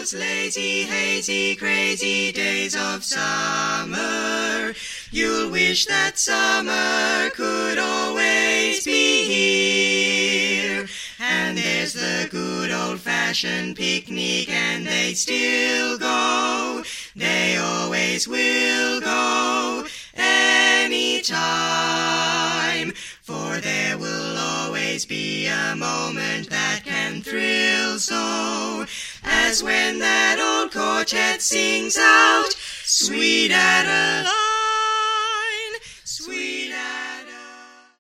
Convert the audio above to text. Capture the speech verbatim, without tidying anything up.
those lazy, hazy, crazy days of summer. You'll wish that summer could always be here. And there's the good old-fashioned picnic, and they still go. They always will go anytime. For there will always be a moment that can thrill so, as when that old quartet sings out, Sweet Adeline.